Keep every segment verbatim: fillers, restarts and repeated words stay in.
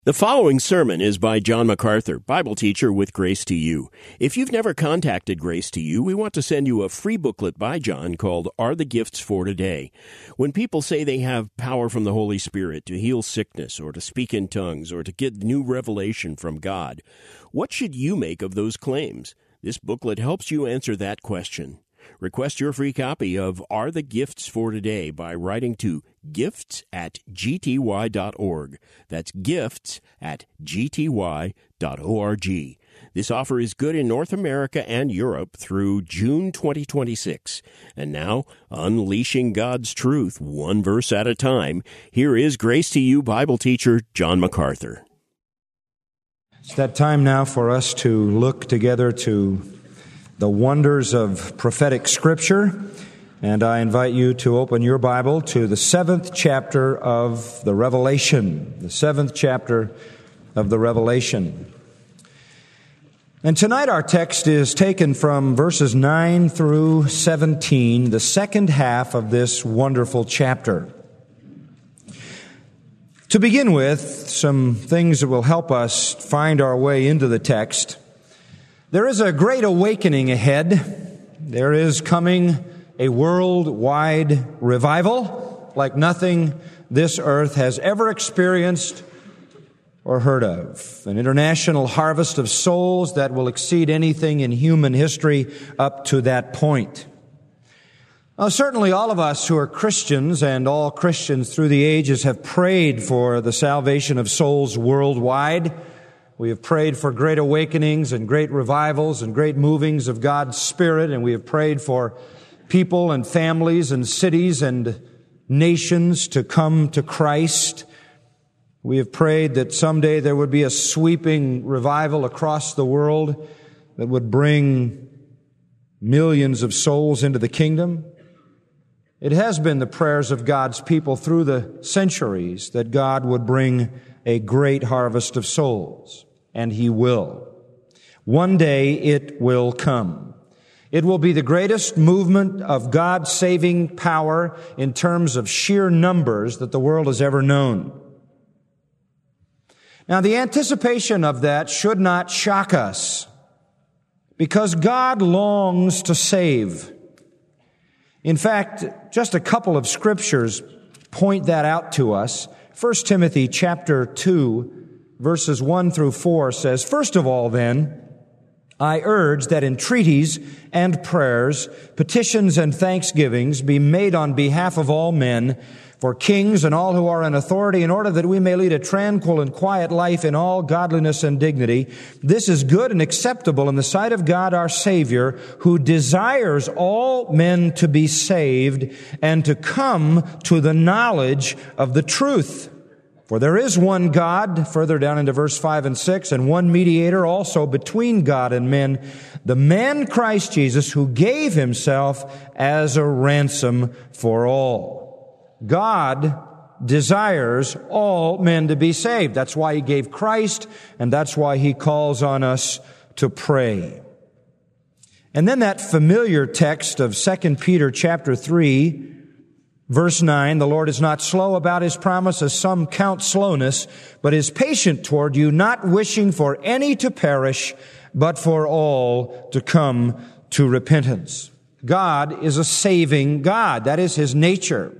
The following sermon is by John MacArthur, Bible teacher with Grace to You. If you've never contacted Grace to You, we want to send you a free booklet by John called Are the Gifts for Today? When people say they have power from the Holy Spirit to heal sickness or to speak in tongues or to get new revelation from God, what should you make of those claims? This booklet helps you answer that question. Request your free copy of Are the Gifts for Today by writing to gifts at g t y dot org. That's gifts at g t y dot org. This offer is good in North America and Europe through June twenty twenty-six. And now, unleashing God's truth one verse at a time, here is Grace to You Bible teacher John MacArthur. It's that time now for us to look together to the wonders of prophetic Scripture, and I invite you to open your Bible to the seventh chapter of the Revelation, the seventh chapter of the Revelation. And tonight our text is taken from verses nine through seventeen, the second half of this wonderful chapter. To begin with, some things that will help us find our way into the text. There is a great awakening ahead. There is coming a worldwide revival like nothing this earth has ever experienced or heard of. An international harvest of souls that will exceed anything in human history up to that point. Now, certainly all of us who are Christians and all Christians through the ages have prayed for the salvation of souls worldwide. We have prayed for great awakenings and great revivals and great movings of God's Spirit, and we have prayed for people and families and cities and nations to come to Christ. We have prayed that someday there would be a sweeping revival across the world that would bring millions of souls into the kingdom. It has been the prayers of God's people through the centuries that God would bring a great harvest of souls. And He will. One day it will come. It will be the greatest movement of God's saving power in terms of sheer numbers that the world has ever known. Now, the anticipation of that should not shock us, because God longs to save. In fact, just a couple of scriptures point that out to us. First Timothy chapter two, verses one through four says, "First of all, then, I urge that entreaties and prayers, petitions and thanksgivings be made on behalf of all men, for kings and all who are in authority, in order that we may lead a tranquil and quiet life in all godliness and dignity. This is good and acceptable in the sight of God our Savior, who desires all men to be saved and to come to the knowledge of the truth. For there is one God," further down into verse five and six, "and one mediator also between God and men, the man Christ Jesus, who gave Himself as a ransom for all." God desires all men to be saved. That's why He gave Christ, and that's why He calls on us to pray. And then that familiar text of Second Peter chapter three, verse nine, "The Lord is not slow about His promise, as some count slowness, but is patient toward you, not wishing for any to perish, but for all to come to repentance." God is a saving God. That is His nature.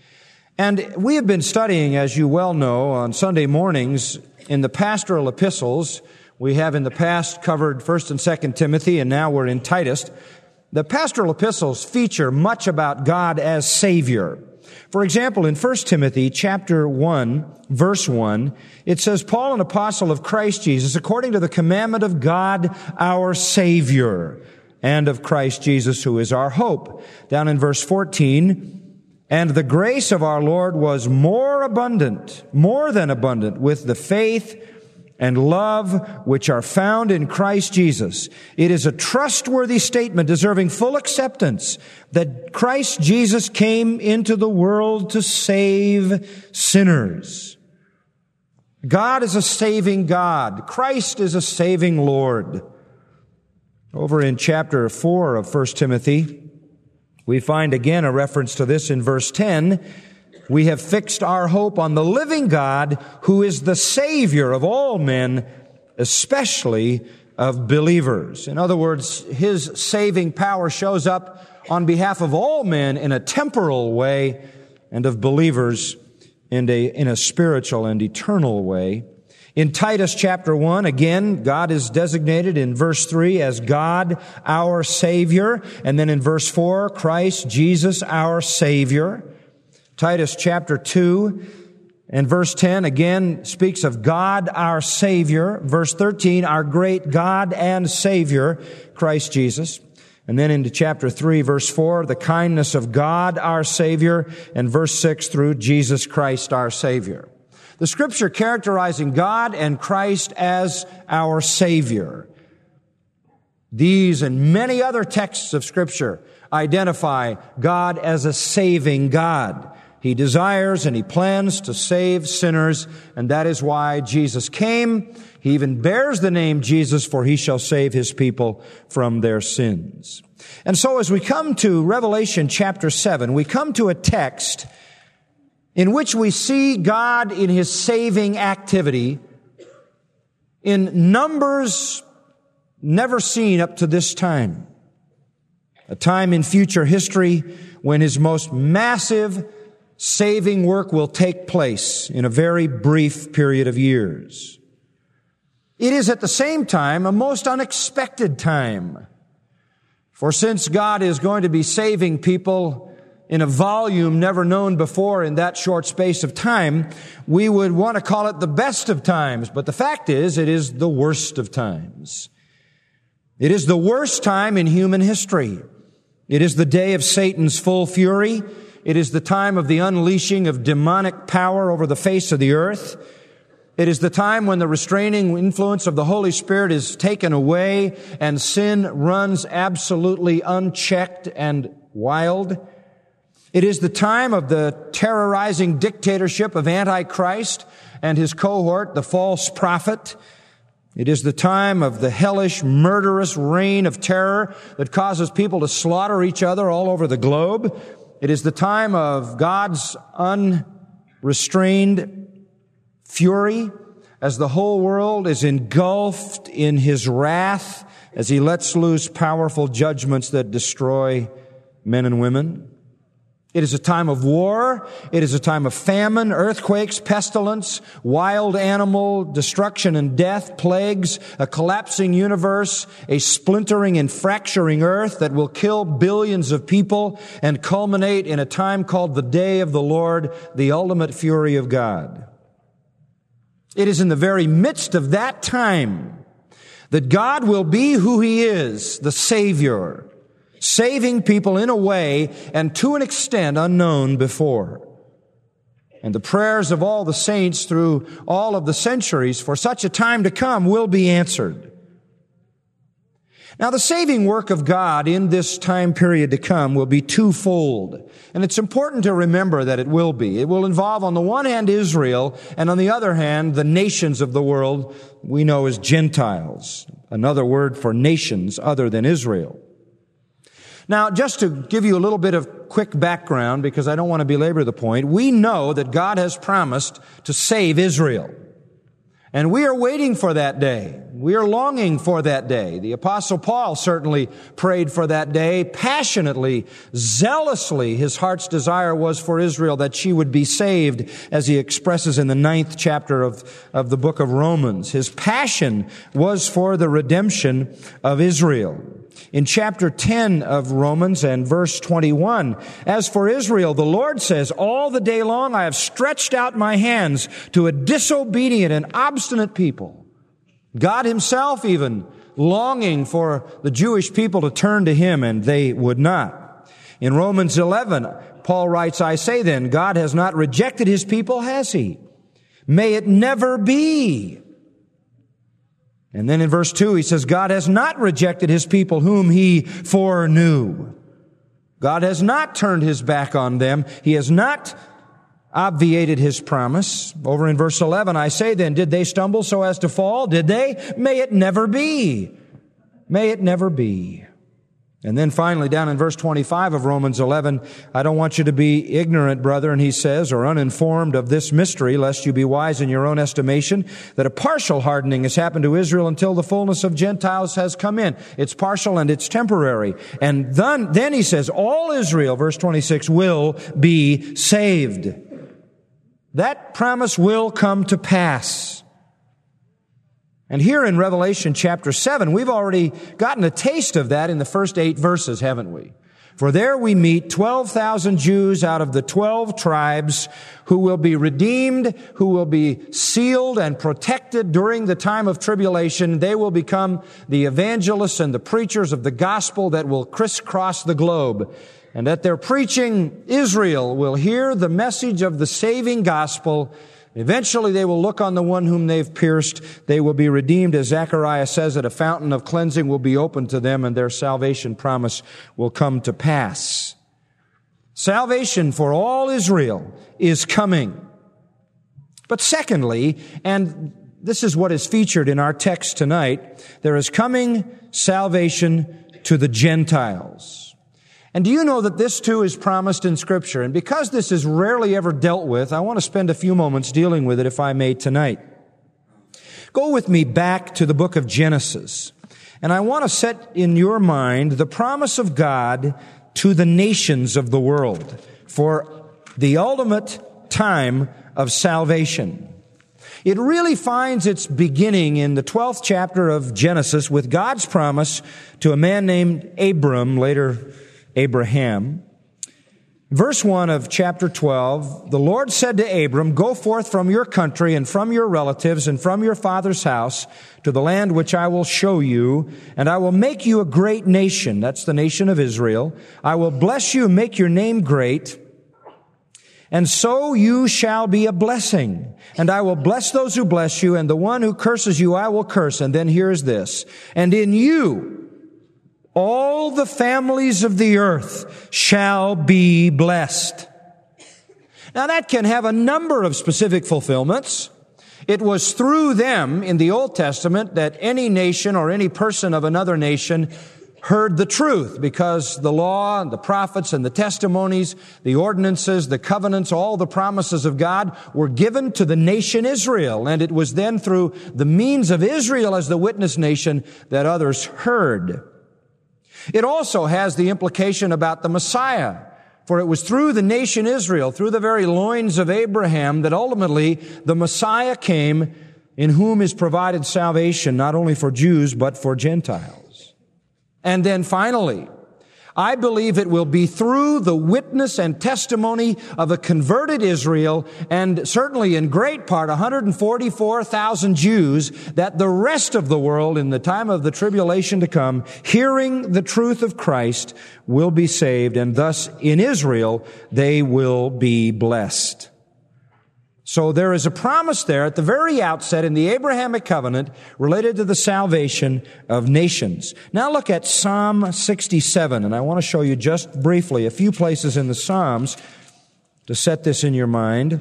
And we have been studying, as you well know, on Sunday mornings in the pastoral epistles. We have in the past covered First and Second Timothy, and now we're in Titus. The pastoral epistles feature much about God as Savior. For example, in First Timothy chapter one, verse one, it says, "Paul, an apostle of Christ Jesus, according to the commandment of God our Savior, and of Christ Jesus, who is our hope." Down in verse fourteen, "And the grace of our Lord was more abundant, more than abundant, with the faith and love which are found in Christ Jesus." It is a trustworthy statement deserving full acceptance that Christ Jesus came into the world to save sinners. God is a saving God. Christ is a saving Lord. Over in chapter four of First Timothy, we find again a reference to this in verse ten. We have fixed our hope on the living God, who is the Savior of all men, especially of believers. In other words, His saving power shows up on behalf of all men in a temporal way, and of believers in a, in a spiritual and eternal way. In Titus chapter one, again, God is designated in verse three as God, our Savior. And then in verse four, Christ Jesus, our Savior. Titus chapter two and verse ten, again, speaks of God, our Savior. Verse thirteen, our great God and Savior, Christ Jesus. And then into chapter three, verse four, the kindness of God, our Savior. And verse six through Jesus Christ, our Savior. The Scripture characterizing God and Christ as our Savior. These and many other texts of Scripture identify God as a saving God. He desires and He plans to save sinners, and that is why Jesus came. He even bears the name Jesus, for He shall save His people from their sins. And so as we come to Revelation chapter seven, we come to a text in which we see God in His saving activity in numbers never seen up to this time. A time in future history when His most massive saving work will take place in a very brief period of years. It is at the same time a most unexpected time. For since God is going to be saving people in a volume never known before in that short space of time, we would want to call it the best of times. But the fact is, it is the worst of times. It is the worst time in human history. It is the day of Satan's full fury. It is the time of the unleashing of demonic power over the face of the earth. It is the time when the restraining influence of the Holy Spirit is taken away and sin runs absolutely unchecked and wild. It is the time of the terrorizing dictatorship of Antichrist and his cohort, the false prophet. It is the time of the hellish, murderous reign of terror that causes people to slaughter each other all over the globe. It is the time of God's unrestrained fury as the whole world is engulfed in His wrath as He lets loose powerful judgments that destroy men and women. It is a time of war. It is a time of famine, earthquakes, pestilence, wild animal destruction and death, plagues, a collapsing universe, a splintering and fracturing earth that will kill billions of people and culminate in a time called the Day of the Lord, the ultimate fury of God. It is in the very midst of that time that God will be who He is, the Savior, saving people in a way and to an extent unknown before. And the prayers of all the saints through all of the centuries for such a time to come will be answered. Now, the saving work of God in this time period to come will be twofold. And it's important to remember that it will be. It will involve, on the one hand, Israel, and on the other hand, the nations of the world we know as Gentiles. Another word for nations other than Israel. Now, just to give you a little bit of quick background, because I don't want to belabor the point, we know that God has promised to save Israel. And we are waiting for that day. We are longing for that day. The Apostle Paul certainly prayed for that day passionately, zealously. His heart's desire was for Israel that she would be saved, as he expresses in the ninth chapter of, of the book of Romans. His passion was for the redemption of Israel. In chapter ten of Romans and verse twenty-one, as for Israel, the Lord says, all the day long I have stretched out my hands to a disobedient and obstinate people. God Himself even longing for the Jewish people to turn to Him, and they would not. In Romans eleven, Paul writes, I say then, God has not rejected His people, has He? May it never be. And then in verse two, he says, God has not rejected His people whom He foreknew. God has not turned His back on them. He has not obviated His promise. Over in verse eleven, I say then, did they stumble so as to fall? Did they? May it never be. May it never be. And then finally, down in verse twenty-five of Romans eleven, I don't want you to be ignorant, brethren, he says, or uninformed of this mystery, lest you be wise in your own estimation, that a partial hardening has happened to Israel until the fullness of Gentiles has come in. It's partial and it's temporary. And then, then he says, all Israel, verse twenty-six, will be saved. That promise will come to pass. And here in Revelation chapter seven, we've already gotten a taste of that in the first eight verses, haven't we? For there we meet twelve thousand Jews out of the twelve tribes who will be redeemed, who will be sealed and protected during the time of tribulation. They will become the evangelists and the preachers of the gospel that will crisscross the globe. And at their preaching, Israel will hear the message of the saving gospel. Eventually they will look on the one whom they've pierced. They will be redeemed, as Zechariah says, that a fountain of cleansing will be opened to them and their salvation promise will come to pass. Salvation for all Israel is coming. But secondly, and this is what is featured in our text tonight, there is coming salvation to the Gentiles. And do you know that this too is promised in Scripture? And because this is rarely ever dealt with, I want to spend a few moments dealing with it, if I may, tonight. Go with me back to the book of Genesis. And I want to set in your mind the promise of God to the nations of the world for the ultimate time of salvation. It really finds its beginning in the twelfth chapter of Genesis with God's promise to a man named Abram, later Abraham. Verse one of chapter twelve, the Lord said to Abram, go forth from your country and from your relatives and from your father's house to the land which I will show you, and I will make you a great nation. That's the nation of Israel. I will bless you and make your name great, and so you shall be a blessing. And I will bless those who bless you, and the one who curses you I will curse. And then here's this, and in you all the families of the earth shall be blessed. Now that can have a number of specific fulfillments. It was through them in the Old Testament that any nation or any person of another nation heard the truth, because the law and the prophets and the testimonies, the ordinances, the covenants, all the promises of God were given to the nation Israel. And it was then through the means of Israel as the witness nation that others heard. It also has the implication about the Messiah, for it was through the nation Israel, through the very loins of Abraham, that ultimately the Messiah came, in whom is provided salvation not only for Jews but for Gentiles. And then finally, I believe it will be through the witness and testimony of a converted Israel, and certainly in great part one hundred forty-four thousand Jews, that the rest of the world in the time of the tribulation to come, hearing the truth of Christ, will be saved, and thus in Israel they will be blessed. So there is a promise there at the very outset in the Abrahamic covenant related to the salvation of nations. Now look at Psalm sixty-seven, and I want to show you just briefly a few places in the Psalms to set this in your mind.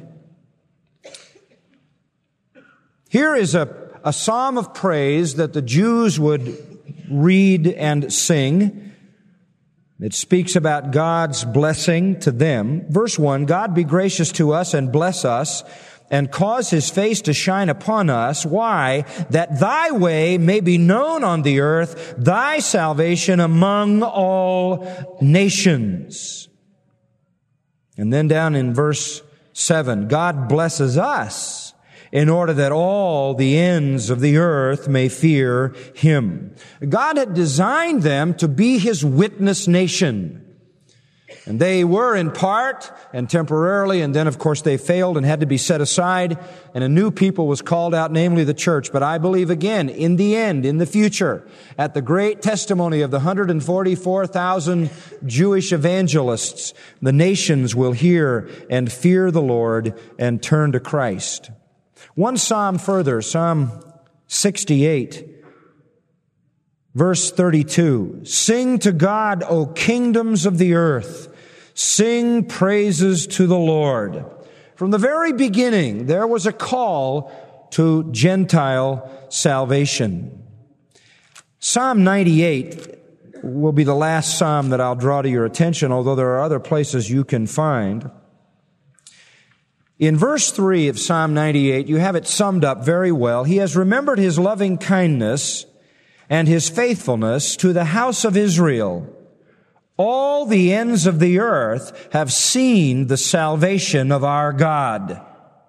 Here is a, a psalm of praise that the Jews would read and sing. It speaks about God's blessing to them. Verse one, God be gracious to us and bless us and cause His face to shine upon us. Why? That Thy way may be known on the earth, Thy salvation among all nations. And then down in verse seven, God blesses us in order that all the ends of the earth may fear Him. God had designed them to be His witness nation. And they were in part and temporarily, and then of course they failed and had to be set aside, and a new people was called out, namely the church. But I believe again, in the end, in the future, at the great testimony of the one hundred forty-four thousand Jewish evangelists, the nations will hear and fear the Lord and turn to Christ. One psalm further, Psalm sixty-eight, verse thirty-two. Sing to God, O kingdoms of the earth. Sing praises to the Lord. From the very beginning, there was a call to Gentile salvation. Psalm ninety-eight will be the last psalm that I'll draw to your attention, although there are other places you can find. In verse three of Psalm ninety-eight, you have it summed up very well. He has remembered his loving kindness and his faithfulness to the house of Israel. All the ends of the earth have seen the salvation of our God.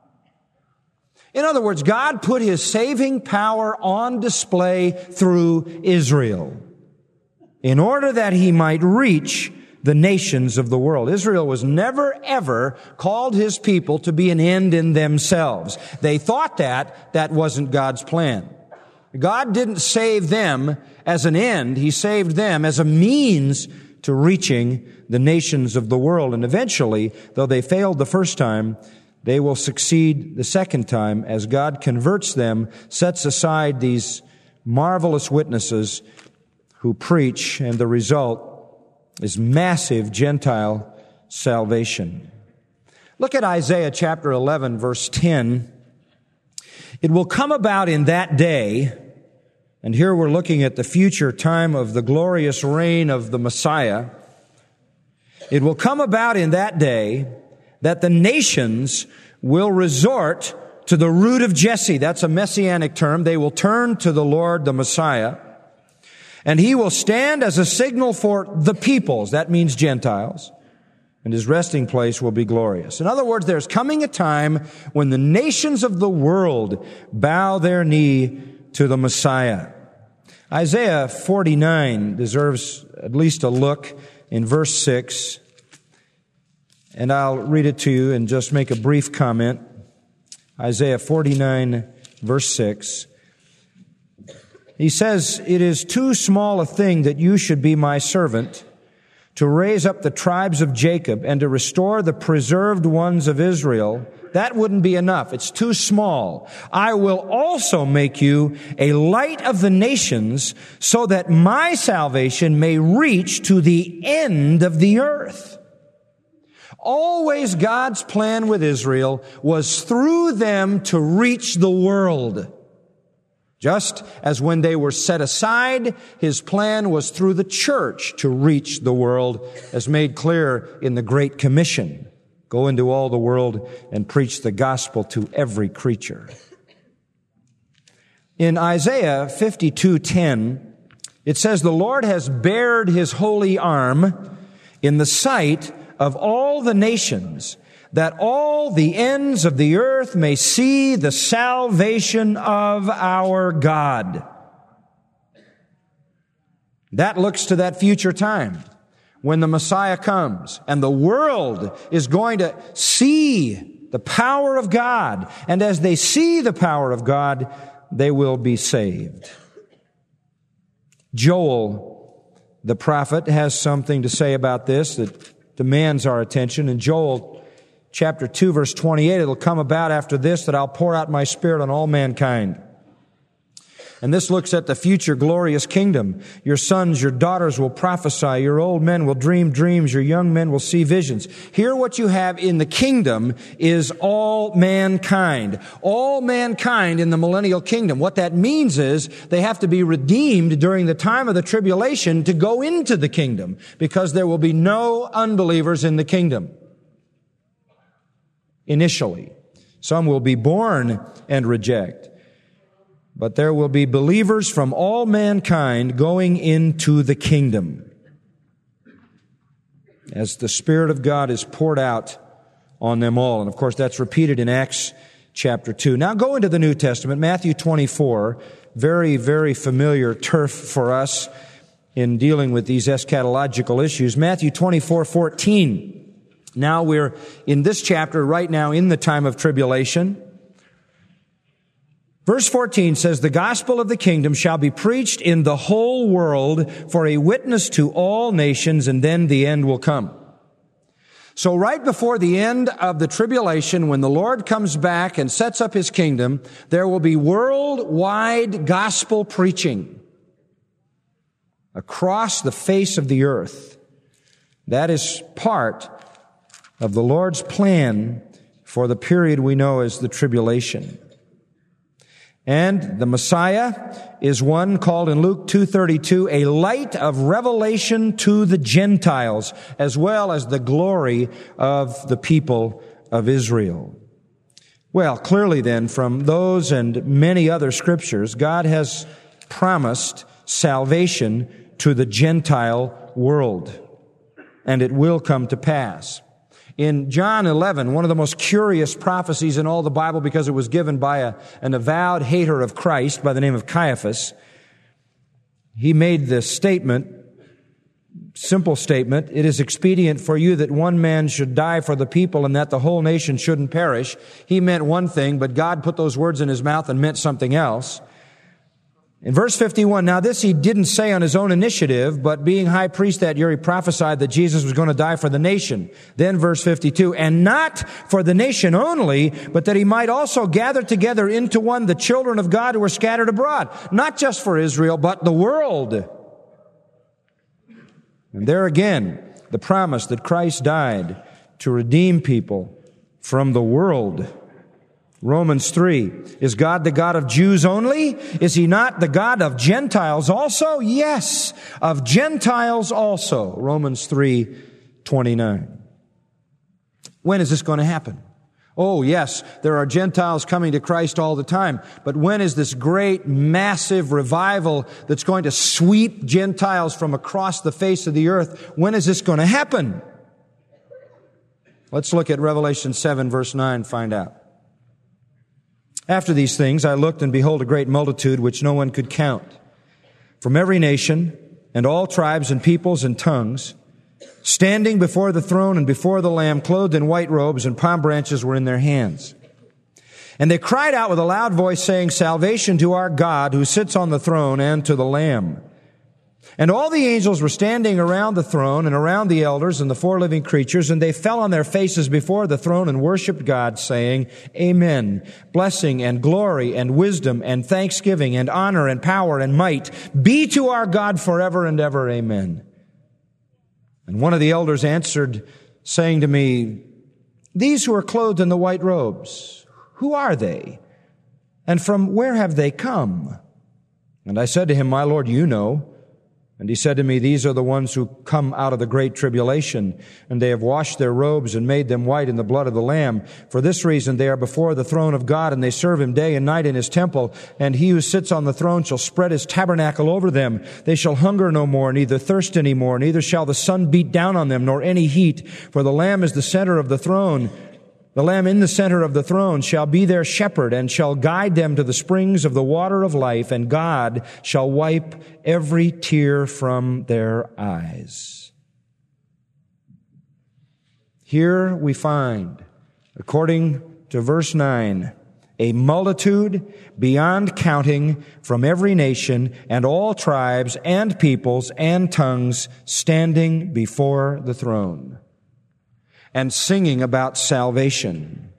In other words, God put his saving power on display through Israel in order that he might reach the nations of the world. Israel was never, ever called his people to be an end in themselves. They thought that. That wasn't God's plan. God didn't save them as an end. He saved them as a means to reaching the nations of the world. And eventually, though they failed the first time, they will succeed the second time as God converts them, sets aside these marvelous witnesses who preach, and the result is massive Gentile salvation. Look at Isaiah chapter eleven, verse ten. It will come about in that day, and here we're looking at the future time of the glorious reign of the Messiah. It will come about in that day that the nations will resort to the root of Jesse. That's a messianic term. They will turn to the Lord, the Messiah, and he will stand as a signal for the peoples. That means Gentiles. And his resting place will be glorious. In other words, there's coming a time when the nations of the world bow their knee to the Messiah. Isaiah forty-nine deserves at least a look in verse six. And I'll read it to you and just make a brief comment. Isaiah forty-nine, verse six. He says, "It is too small a thing that you should be my servant, to raise up the tribes of Jacob and to restore the preserved ones of Israel." That wouldn't be enough. It's too small. "I will also make you a light of the nations, so that my salvation may reach to the end of the earth." Always God's plan with Israel was through them to reach the world. Just as when they were set aside, his plan was through the church to reach the world, as made clear in the Great Commission. Go into all the world and preach the gospel to every creature. In Isaiah fifty-two ten, it says, "The Lord has bared his holy arm in the sight of all the nations, that all the ends of the earth may see the salvation of our God." That looks to that future time when the Messiah comes and the world is going to see the power of God. And as they see the power of God, they will be saved. Joel, the prophet, has something to say about this that demands our attention. In Joel chapter two, verse twenty-eight, "It'll come about after this that I'll pour out my Spirit on all mankind." And this looks at the future glorious kingdom. "Your sons, your daughters will prophesy. Your old men will dream dreams. Your young men will see visions." Here what you have in the kingdom is all mankind. All mankind in the millennial kingdom. What that means is they have to be redeemed during the time of the tribulation to go into the kingdom, because there will be no unbelievers in the kingdom. Initially. Some will be born and reject. But there will be believers from all mankind going into the kingdom as the Spirit of God is poured out on them all. And of course, that's repeated in Acts chapter two. Now go into the New Testament, Matthew twenty-four, very, very familiar turf for us in dealing with these eschatological issues. Matthew twenty-four fourteen. Now we're in this chapter right now in the time of tribulation. Verse fourteen says, "The gospel of the kingdom shall be preached in the whole world for a witness to all nations, and then the end will come." So right before the end of the tribulation, when the Lord comes back and sets up his kingdom, there will be worldwide gospel preaching across the face of the earth. That is part of the Lord's plan for the period we know as the tribulation. And the Messiah is one called in Luke two thirty-two, a light of revelation to the Gentiles, as well as the glory of the people of Israel. Well, clearly then, from those and many other scriptures, God has promised salvation to the Gentile world, and it will come to pass. In John eleven, one of the most curious prophecies in all the Bible, because it was given by a, an avowed hater of Christ by the name of Caiaphas, he made this statement, simple statement, "It is expedient for you that one man should die for the people and that the whole nation shouldn't perish." He meant one thing, but God put those words in his mouth and meant something else. In verse fifty-one, now this he didn't say on his own initiative, but being high priest that year, he prophesied that Jesus was going to die for the nation. Then verse fifty-two, and not for the nation only, but that he might also gather together into one the children of God who were scattered abroad. Not just for Israel, but the world. And there again, the promise that Christ died to redeem people from the world. Romans three, is God the God of Jews only? Is he not the God of Gentiles also? Yes, of Gentiles also. Romans three twenty-nine. When is this going to happen? Oh, yes, there are Gentiles coming to Christ all the time. But when is this great, massive revival that's going to sweep Gentiles from across the face of the earth? When is this going to happen? Let's look at Revelation seven, verse nine, find out. After these things, I looked, and behold, a great multitude which no one could count, from every nation and all tribes and peoples and tongues, standing before the throne and before the Lamb, clothed in white robes, and palm branches were in their hands. And they cried out with a loud voice, saying, Salvation to our God who sits on the throne and to the Lamb. And all the angels were standing around the throne and around the elders and the four living creatures, and they fell on their faces before the throne and worshiped God, saying, Amen. Blessing and glory and wisdom and thanksgiving and honor and power and might be to our God forever and ever. Amen. And one of the elders answered, saying to me, These who are clothed in the white robes, who are they? And from where have they come? And I said to him, My Lord, you know. And he said to me, These are the ones who come out of the great tribulation, and they have washed their robes and made them white in the blood of the Lamb. For this reason they are before the throne of God, and they serve him day and night in his temple. And he who sits on the throne shall spread his tabernacle over them. They shall hunger no more, neither thirst any more, neither shall the sun beat down on them, nor any heat. For the Lamb is the center of the throne. The Lamb in the center of the throne shall be their shepherd, and shall guide them to the springs of the water of life, and God shall wipe every tear from their eyes. Here we find, according to verse nine, a multitude beyond counting from every nation and all tribes and peoples and tongues standing before the throne and singing about salvation.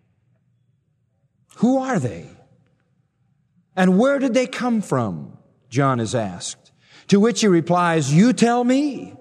Who are they? And where did they come from? John is asked. To which he replies, You tell me.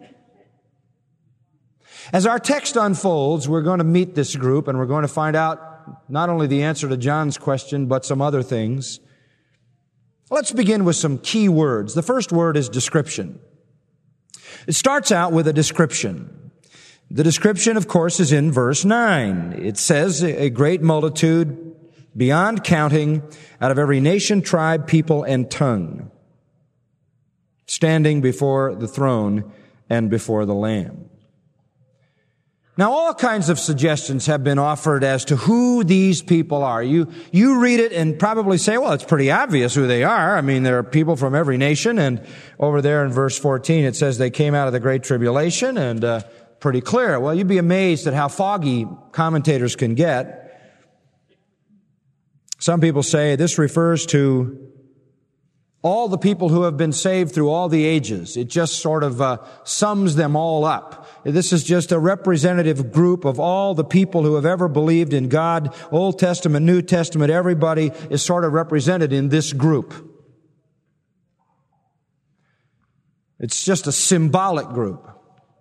As our text unfolds, we're going to meet this group, and we're going to find out not only the answer to John's question, but some other things. Let's begin with some key words. The first word is description. It starts out with a description. The description, of course, is in verse nine. It says, a great multitude, beyond counting, out of every nation, tribe, people, and tongue, standing before the throne and before the Lamb. Now, all kinds of suggestions have been offered as to who these people are. You, you read it and probably say, well, it's pretty obvious who they are. I mean, there are people from every nation, and over there in verse fourteen, it says they came out of the great tribulation, and, uh, pretty clear. Well, you'd be amazed at how foggy commentators can get. Some people say this refers to all the people who have been saved through all the ages. It just sort of uh, sums them all up. This is just a representative group of all the people who have ever believed in God. Old Testament, New Testament, everybody is sort of represented in this group. It's just a symbolic group.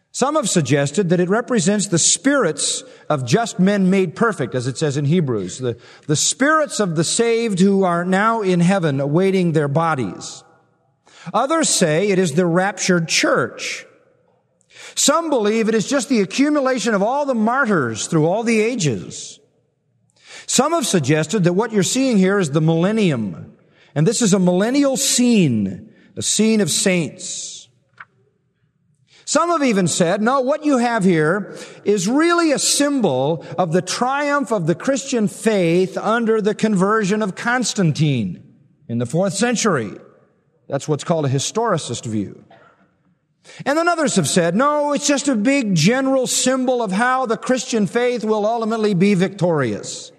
Some have suggested that it represents the spirits of just men made perfect, as it says in Hebrews, the, the spirits of the saved who are now in heaven awaiting their bodies. Others say it is the raptured church. Some believe it is just the accumulation of all the martyrs through all the ages. Some have suggested that what you're seeing here is the millennium, and this is a millennial scene, a scene of saints. Some have even said, no, what you have here is really a symbol of the triumph of the Christian faith under the conversion of Constantine in the fourth century. That's what's called a historicist view. And then others have said, no, it's just a big general symbol of how the Christian faith will ultimately be victorious.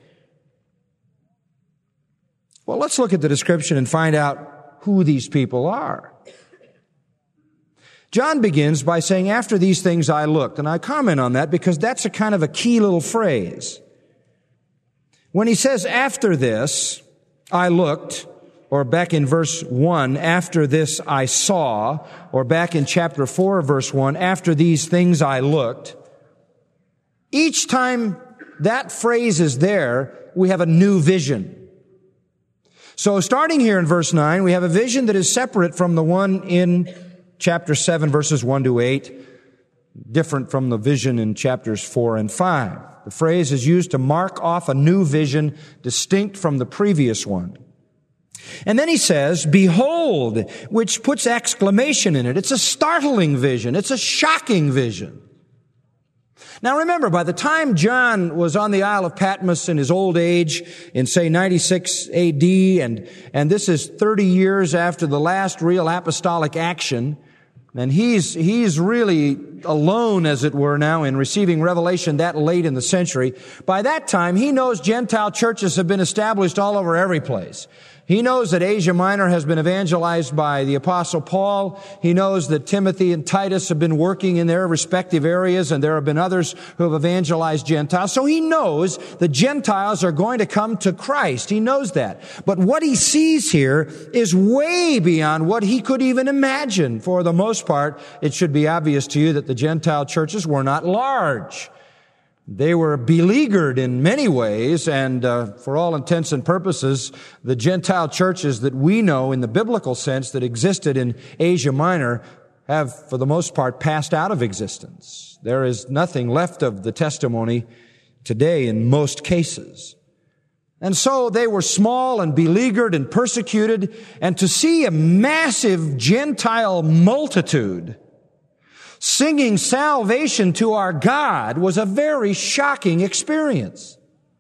Well, let's look at the description and find out who these people are. John begins by saying, after these things I looked. And I comment on that because that's a kind of a key little phrase. When he says, after this I looked, or back in verse one, after this I saw, or back in chapter four, verse one, after these things I looked, each time that phrase is there, we have a new vision. So starting here in verse nine, we have a vision that is separate from the one in chapter seven, verses one to eight, different from the vision in chapters four and five. The phrase is used to mark off a new vision distinct from the previous one. And then he says, behold, which puts exclamation in it. It's a startling vision. It's a shocking vision. Now remember, by the time John was on the Isle of Patmos in his old age, in say ninety-six A D, and, and this is thirty years after the last real apostolic action, and he's, he's really alone, as it were, now in receiving revelation that late in the century. By that time, he knows Gentile churches have been established all over every place. He knows that Asia Minor has been evangelized by the Apostle Paul. He knows that Timothy and Titus have been working in their respective areas, and there have been others who have evangelized Gentiles. So he knows the Gentiles are going to come to Christ. He knows that. But what he sees here is way beyond what he could even imagine. For the most part, it should be obvious to you that the Gentile churches were not large. They were beleaguered in many ways, and uh, for all intents and purposes, the Gentile churches that we know in the biblical sense that existed in Asia Minor have, for the most part, passed out of existence. There is nothing left of the testimony today in most cases. And so they were small and beleaguered and persecuted, and to see a massive Gentile multitude singing salvation to our God was a very shocking experience.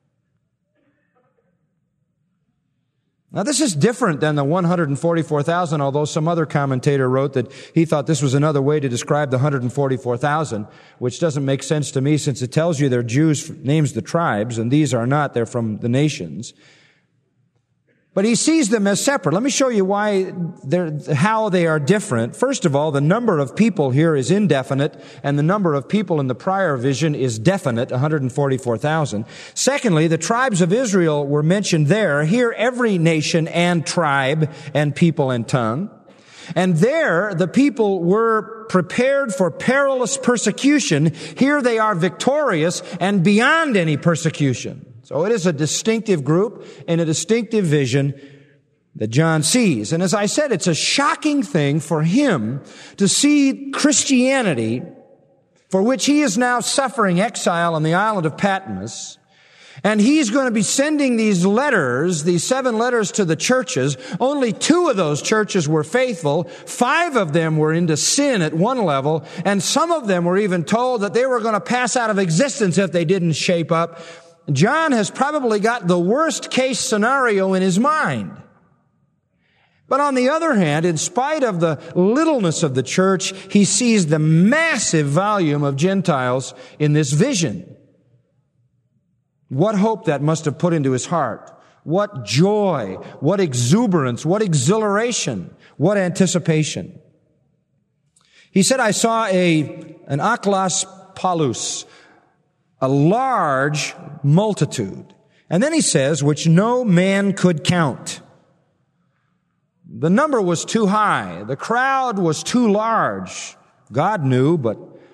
Now, this is different than the one hundred forty-four thousand, although some other commentator wrote that he thought this was another way to describe the one hundred forty-four thousand, which doesn't make sense to me since it tells you they're Jews, names the tribes, and these are not, they're from the nations. But he sees them as separate. Let me show you why they're, how they are different. First of all, the number of people here is indefinite, and the number of people in the prior vision is definite, one hundred forty-four thousand. Secondly, the tribes of Israel were mentioned there. Here, every nation and tribe and people and tongue. And there, the people were prepared for perilous persecution. Here they are victorious and beyond any persecution. So it is a distinctive group and a distinctive vision that John sees. And as I said, it's a shocking thing for him to see Christianity, for which he is now suffering exile on the island of Patmos, and he's going to be sending these letters, these seven letters to the churches. Only two of those churches were faithful. Five of them were into sin at one level, and some of them were even told that they were going to pass out of existence if they didn't shape up. John has probably got the worst case scenario in his mind. But on the other hand, in spite of the littleness of the church, he sees the massive volume of Gentiles in this vision. What hope that must have put into his heart. What joy, what exuberance, what exhilaration, what anticipation. He said, I saw a, an aklos palus, a large multitude. And then he says, which no man could count. The number was too high. The crowd was too large. God knew, but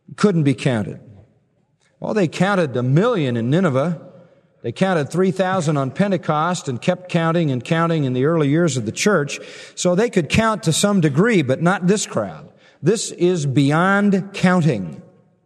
couldn't be counted. Well, they counted a million in Nineveh. They counted three thousand on Pentecost and kept counting and counting in the early years of the church. So they could count to some degree, but not this crowd. This is beyond counting.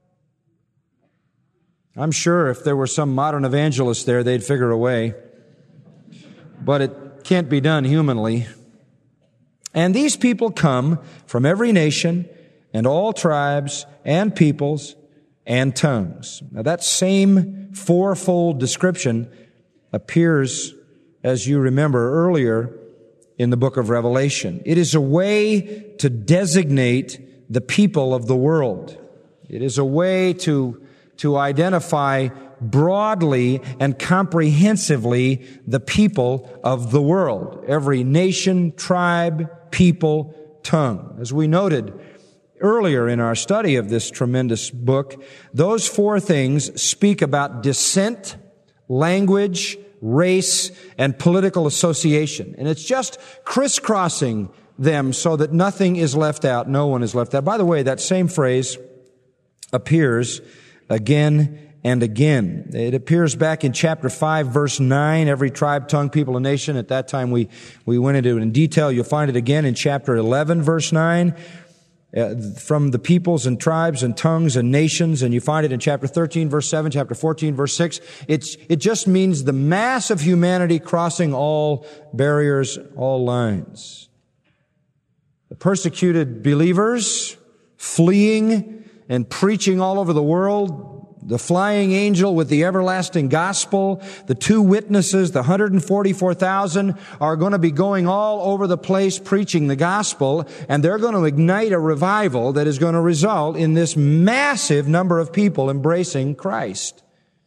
I'm sure if there were some modern evangelist there, they'd figure a way. But it can't be done humanly. And these people come from every nation and all tribes and peoples and tongues. Now that same fourfold description appears, as you remember earlier, in the book of Revelation. It is a way to designate the people of the world. It is a way to, to identify broadly and comprehensively the people of the world. Every nation, tribe, people, tongue. As we noted earlier in our study of this tremendous book, those four things speak about descent, language, race, and political association. And it's just crisscrossing them so that nothing is left out, no one is left out. By the way, that same phrase appears again and again. It appears back in chapter five, verse nine, every tribe, tongue, people, and nation. At that time, we, we went into it in detail. You'll find it again in chapter eleven, verse nine, uh, from the peoples and tribes and tongues and nations. And you find it in chapter thirteen, verse seven, chapter fourteen, verse six. It's, it just means the mass of humanity crossing all barriers, all lines. The persecuted believers fleeing and preaching all over the world, the flying angel with the everlasting gospel, the two witnesses, the one hundred forty-four thousand are going to be going all over the place preaching the gospel, and they're going to ignite a revival that is going to result in this massive number of people embracing Christ.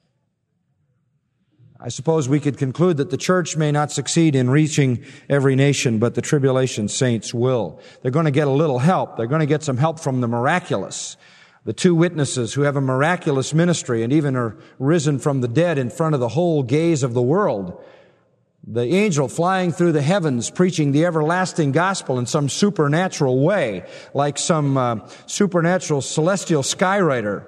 I suppose we could conclude that the church may not succeed in reaching every nation, but the tribulation saints will. They're going to get a little help. They're going to get some help from the miraculous. The two witnesses who have a miraculous ministry and even are risen from the dead in front of the whole gaze of the world. The angel flying through the heavens preaching the everlasting gospel in some supernatural way, like some uh, supernatural celestial skywriter.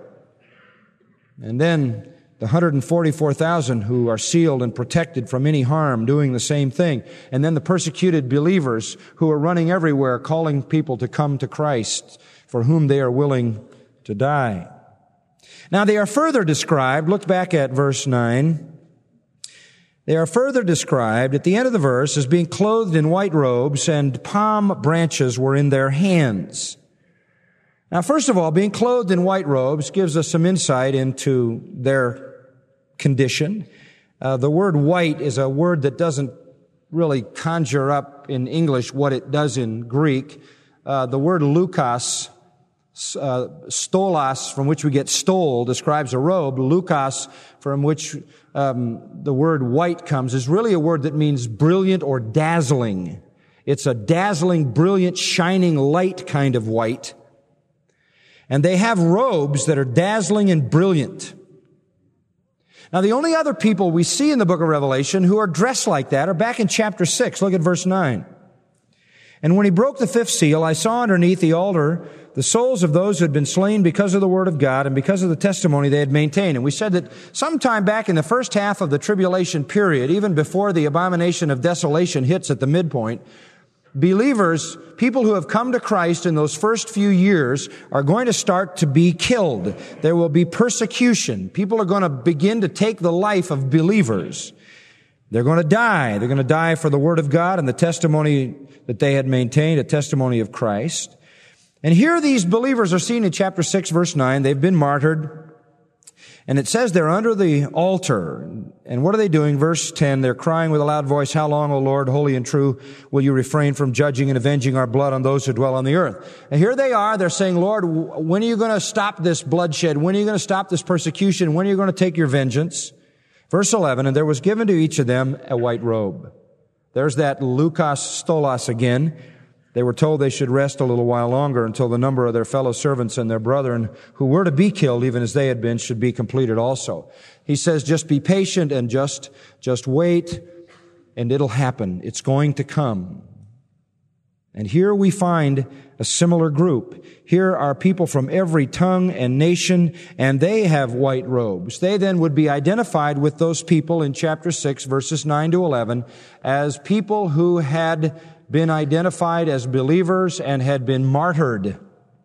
And then the one hundred forty-four thousand who are sealed and protected from any harm doing the same thing. And then the persecuted believers who are running everywhere calling people to come to Christ, for whom they are willing to die. Now they are further described, look back at verse nine. They are further described at the end of the verse as being clothed in white robes, and palm branches were in their hands. Now, first of all, being clothed in white robes gives us some insight into their condition. Uh, the word white is a word that doesn't really conjure up in English what it does in Greek. Uh, the word lukos, uh, stolas, from which we get stole, describes a robe. Lukos, from which um, the word white comes, is really a word that means brilliant or dazzling. It's a dazzling, brilliant, shining light kind of white. And they have robes that are dazzling and brilliant. Now, the only other people we see in the book of Revelation who are dressed like that are back in chapter six. Look at verse nine. And when he broke the fifth seal, I saw underneath the altar the souls of those who had been slain because of the word of God and because of the testimony they had maintained. And we said that sometime back in the first half of the tribulation period, even before the abomination of desolation hits at the midpoint, believers, people who have come to Christ in those first few years, are going to start to be killed. There will be persecution. People are going to begin to take the life of believers. They're going to die. They're going to die for the Word of God and the testimony that they had maintained, a testimony of Christ. And here these believers are seen in chapter six, verse nine. They've been martyred. And it says they're under the altar. And what are they doing? Verse ten, they're crying with a loud voice, "How long, O Lord, holy and true, will you refrain from judging and avenging our blood on those who dwell on the earth?" And here they are. They're saying, "Lord, when are you going to stop this bloodshed? When are you going to stop this persecution? When are you going to take your vengeance?" Verse eleven, and there was given to each of them a white robe. There's that lukos stolas again. They were told they should rest a little while longer until the number of their fellow servants and their brethren who were to be killed, even as they had been, should be completed also. He says, just be patient and just, just wait, and it'll happen. It's going to come. And here we find a similar group. Here are people from every tongue and nation, and they have white robes. They then would be identified with those people in chapter six, verses nine to eleven, as people who had been identified as believers and had been martyred.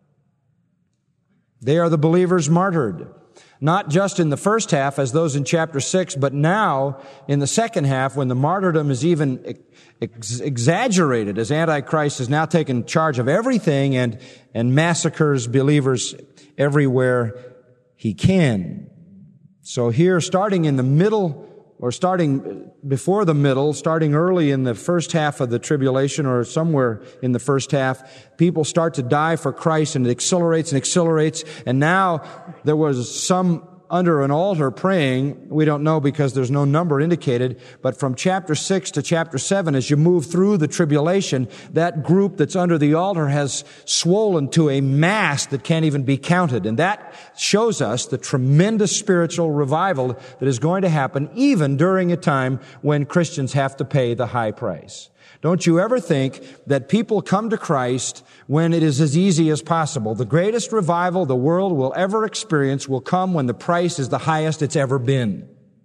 They are the believers martyred. Not just in the first half as those in chapter six, but now in the second half when the martyrdom is even ex- exaggerated as Antichrist has now taken charge of everything and, and massacres believers everywhere he can. So here, starting in the middle, or starting before the middle, starting early in the first half of the tribulation or somewhere in the first half, people start to die for Christ, and it accelerates and accelerates. And now there was some under an altar praying. We don't know because there's no number indicated. But from chapter six to chapter seven, as you move through the tribulation, that group that's under the altar has swollen to a mass that can't even be counted. And that shows us the tremendous spiritual revival that is going to happen even during a time when Christians have to pay the high price. Don't you ever think that people come to Christ when it is as easy as possible. The greatest revival the world will ever experience will come when the price is the highest it's ever been.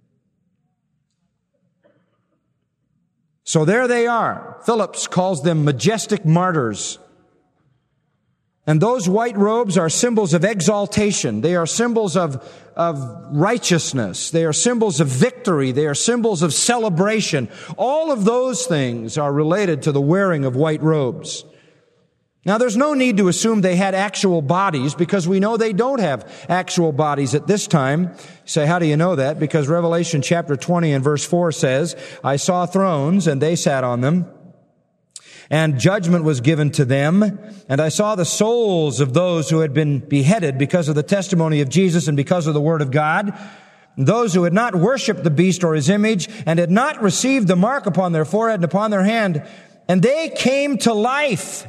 So there they are. Phillips calls them majestic martyrs. And those white robes are symbols of exaltation. They are symbols of, of righteousness. They are symbols of victory. They are symbols of celebration. All of those things are related to the wearing of white robes. Now, there's no need to assume they had actual bodies because we know they don't have actual bodies at this time. You say, how do you know that? Because Revelation chapter twenty and verse four says, I saw thrones and they sat on them. And judgment was given to them. And I saw the souls of those who had been beheaded because of the testimony of Jesus and because of the word of God. Those who had not worshipped the beast or his image and had not received the mark upon their forehead and upon their hand. And they came to life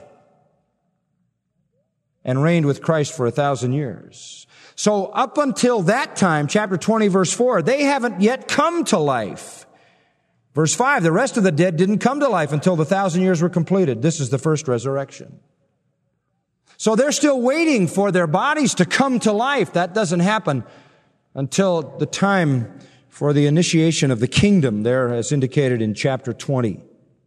and reigned with Christ for a thousand years. So up until that time, chapter twenty, verse four, they haven't yet come to life. Verse five, the rest of the dead didn't come to life until the thousand years were completed. This is the first resurrection. So they're still waiting for their bodies to come to life. That doesn't happen until the time for the initiation of the kingdom there, as indicated in chapter twenty.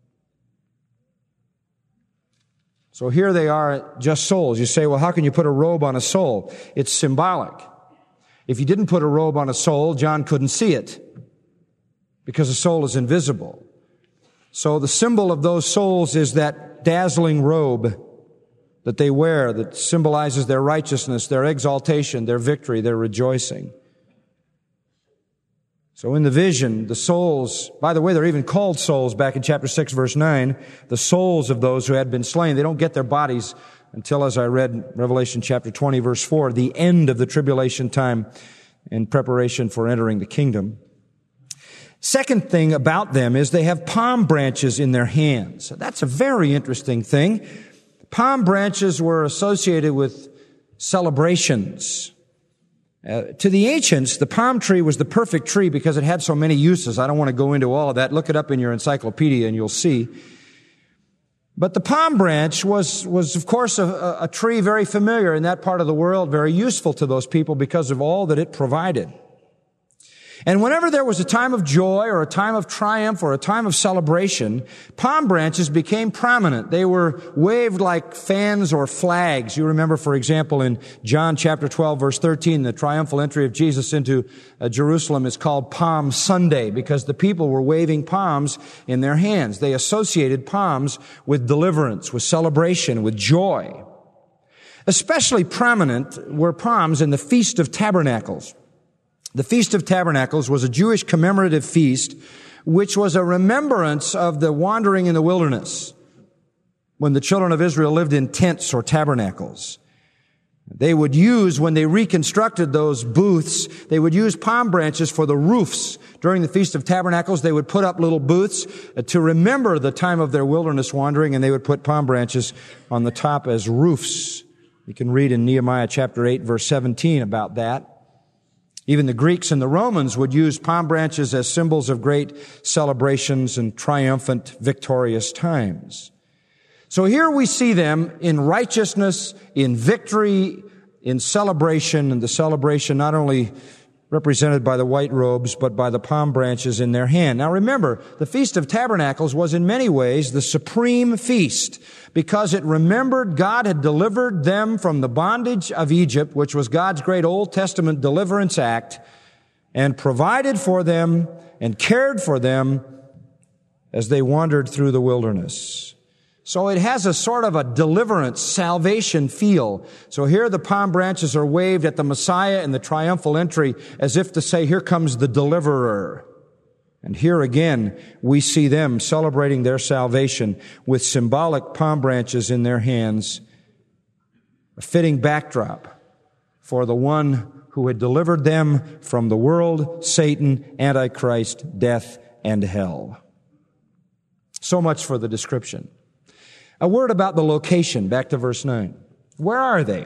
So here they are, just souls. You say, well, how can you put a robe on a soul? It's symbolic. If you didn't put a robe on a soul, John couldn't see it, because the soul is invisible. So the symbol of those souls is that dazzling robe that they wear that symbolizes their righteousness, their exaltation, their victory, their rejoicing. So in the vision, the souls, by the way, they're even called souls back in chapter six, verse nine, the souls of those who had been slain. They don't get their bodies until, as I read Revelation chapter twenty, verse four, the end of the tribulation time in preparation for entering the kingdom. Second thing about them is they have palm branches in their hands. That's a very interesting thing. Palm branches were associated with celebrations. Uh, to the ancients, the palm tree was the perfect tree because it had so many uses. I don't want to go into all of that. Look it up in your encyclopedia and you'll see. But the palm branch was, was of course, a, a tree very familiar in that part of the world, very useful to those people because of all that it provided. And whenever there was a time of joy or a time of triumph or a time of celebration, palm branches became prominent. They were waved like fans or flags. You remember, for example, in John chapter twelve, verse thirteen, the triumphal entry of Jesus into uh, Jerusalem is called Palm Sunday because the people were waving palms in their hands. They associated palms with deliverance, with celebration, with joy. Especially prominent were palms in the Feast of Tabernacles. The Feast of Tabernacles was a Jewish commemorative feast, which was a remembrance of the wandering in the wilderness when the children of Israel lived in tents or tabernacles. They would use, when they reconstructed those booths, they would use palm branches for the roofs. During the Feast of Tabernacles, they would put up little booths to remember the time of their wilderness wandering, and they would put palm branches on the top as roofs. You can read in Nehemiah chapter eight, verse seventeen about that. Even the Greeks and the Romans would use palm branches as symbols of great celebrations and triumphant, victorious times. So here we see them in righteousness, in victory, in celebration, and the celebration not only represented by the white robes, but by the palm branches in their hand. Now remember, the Feast of Tabernacles was in many ways the supreme feast because it remembered God had delivered them from the bondage of Egypt, which was God's great Old Testament deliverance act, and provided for them and cared for them as they wandered through the wilderness. So it has a sort of a deliverance, salvation feel. So here the palm branches are waved at the Messiah in the triumphal entry as if to say, here comes the deliverer. And here again, we see them celebrating their salvation with symbolic palm branches in their hands, a fitting backdrop for the one who had delivered them from the world, Satan, Antichrist, death, and hell. So much for the description. A word about the location, back to verse nine. Where are they?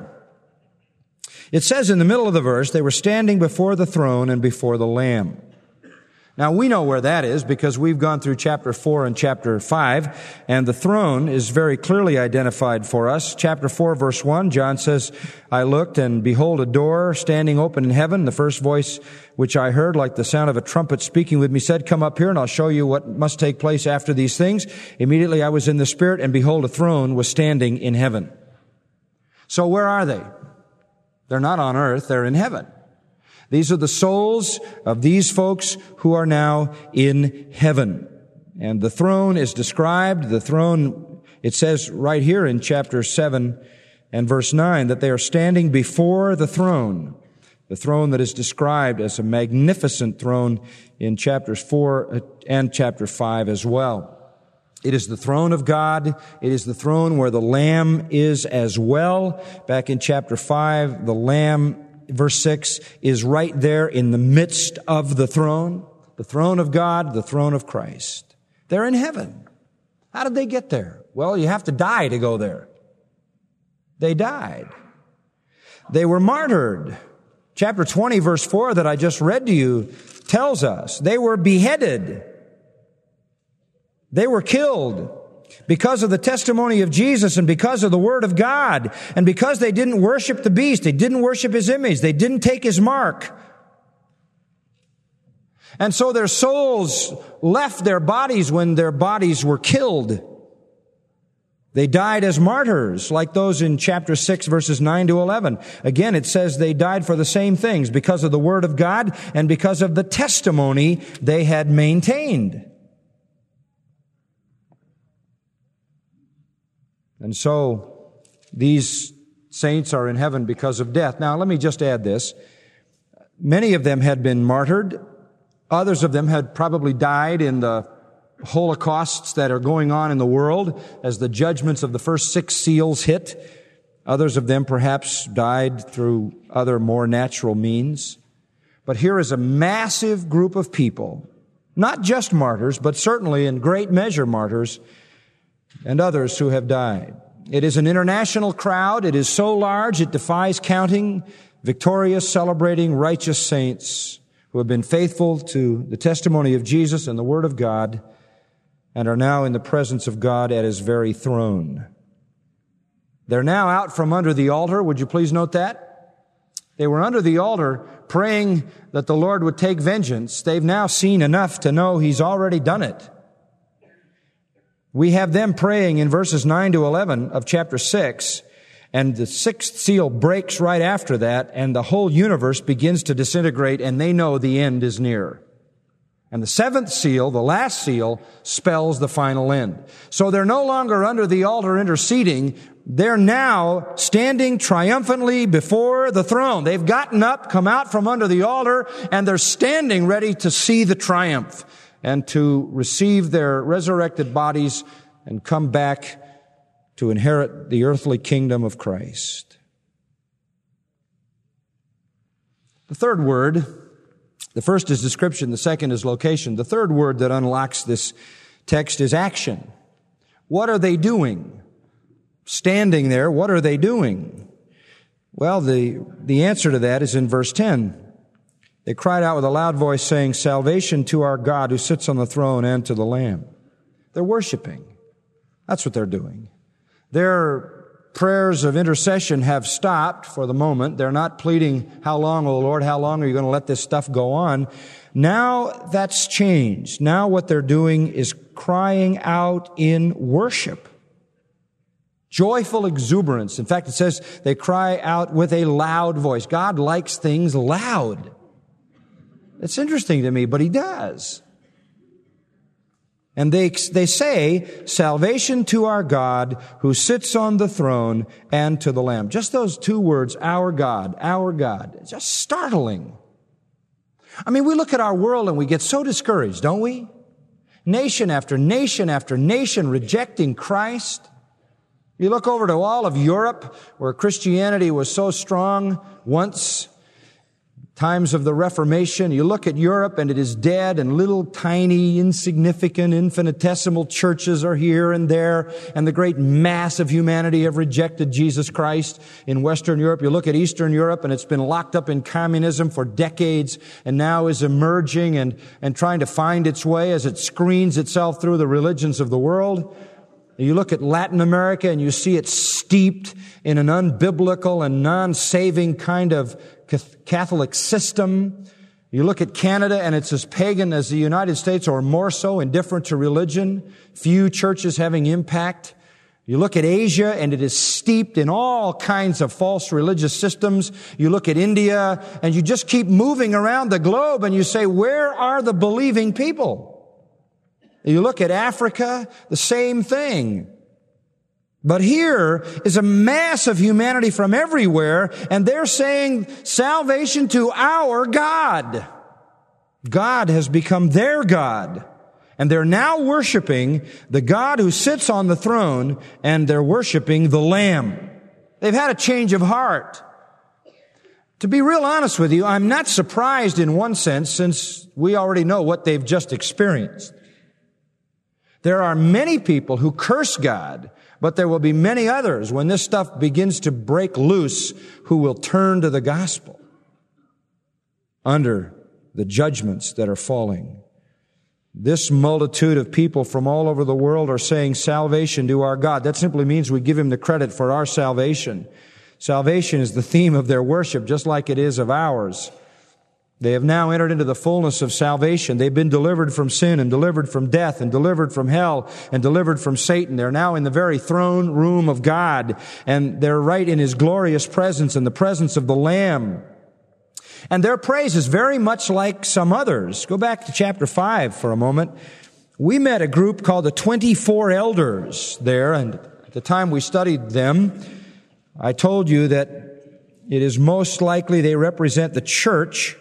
It says in the middle of the verse, they were standing before the throne and before the Lamb. Now we know where that is because we've gone through chapter four and chapter five, and the throne is very clearly identified for us. Chapter four, verse one, John says, I looked and behold a door standing open in heaven. The first voice which I heard, like the sound of a trumpet speaking with me, said, come up here and I'll show you what must take place after these things. Immediately I was in the Spirit, and behold, a throne was standing in heaven. So where are they? They're not on earth, they're in heaven. These are the souls of these folks who are now in heaven. And the throne is described. The throne, it says right here in chapter seven and verse nine that they are standing before the throne. The throne that is described as a magnificent throne in chapters four and chapter five as well. It is the throne of God. It is the throne where the Lamb is as well. Back in chapter five, the Lamb, verse six, is right there in the midst of the throne. The throne of God, the throne of Christ. They're in heaven. How did they get there? Well, you have to die to go there. They died. They were martyred. Chapter twenty, verse four that I just read to you tells us they were beheaded. They were killed because of the testimony of Jesus and because of the Word of God and because they didn't worship the beast. They didn't worship his image. They didn't take his mark. And so their souls left their bodies when their bodies were killed. They died as martyrs, like those in chapter six, verses nine to eleven. Again, it says they died for the same things, because of the Word of God and because of the testimony they had maintained. And so these saints are in heaven because of death. Now, let me just add this. Many of them had been martyred. Others of them had probably died in the holocausts that are going on in the world as the judgments of the first six seals hit. Others of them perhaps died through other more natural means. But here is a massive group of people, not just martyrs, but certainly in great measure martyrs, and others who have died. It is an international crowd. It is so large it defies counting, victorious, celebrating, righteous saints who have been faithful to the testimony of Jesus and the Word of God and are now in the presence of God at His very throne. They're now out from under the altar. Would you please note that? They were under the altar praying that the Lord would take vengeance. They've now seen enough to know He's already done it. We have them praying in verses nine to eleven of chapter six, and the sixth seal breaks right after that, and the whole universe begins to disintegrate, and they know the end is near. And the seventh seal, the last seal, spells the final end. So they're no longer under the altar interceding. They're now standing triumphantly before the throne. They've gotten up, come out from under the altar, and they're standing ready to see the triumph and to receive their resurrected bodies and come back to inherit the earthly kingdom of Christ. The third word, the first is description, the second is location. The third word that unlocks this text is action. What are they doing? Standing there, what are they doing? Well, the, the answer to that is in verse ten. They cried out with a loud voice, saying, "Salvation to our God who sits on the throne and to the Lamb." They're worshiping. That's what they're doing. Their prayers of intercession have stopped for the moment. They're not pleading, how long, O Lord, how long are you going to let this stuff go on? Now that's changed. Now what they're doing is crying out in worship. Joyful exuberance. In fact, it says they cry out with a loud voice. God likes things loud. It's interesting to me, but He does. And they, they say, salvation to our God who sits on the throne and to the Lamb. Just those two words, our God, our God. It's just startling. I mean, we look at our world and we get so discouraged, don't we? Nation after nation after nation rejecting Christ. You look over to all of Europe, where Christianity was so strong once, times of the Reformation. You look at Europe and it is dead, and little tiny, insignificant, infinitesimal churches are here and there, and the great mass of humanity have rejected Jesus Christ in Western Europe. You look at Eastern Europe and it's been locked up in communism for decades and now is emerging and, and trying to find its way as it screens itself through the religions of the world. You look at Latin America and you see it steeped in an unbiblical and non-saving kind of Catholic system. You look at Canada and it's as pagan as the United States, or more so, indifferent to religion. Few churches having impact. You look at Asia and it is steeped in all kinds of false religious systems. You look at India and you just keep moving around the globe and you say, where are the believing people? You look at Africa, the same thing. But here is a mass of humanity from everywhere, and they're saying salvation to our God. God has become their God. And they're now worshiping the God who sits on the throne, and they're worshiping the Lamb. They've had a change of heart. To be real honest with you, I'm not surprised in one sense, since we already know what they've just experienced. There are many people who curse God, but there will be many others when this stuff begins to break loose who will turn to the gospel under the judgments that are falling. This multitude of people from all over the world are saying salvation to our God. That simply means we give Him the credit for our salvation. Salvation is the theme of their worship, just like it is of ours. They have now entered into the fullness of salvation. They've been delivered from sin and delivered from death and delivered from hell and delivered from Satan. They're now in the very throne room of God, and they're right in His glorious presence, in the presence of the Lamb. And their praise is very much like some others. Go back to chapter five for a moment. We met a group called the twenty-four elders there, and at the time we studied them, I told you that it is most likely they represent the church.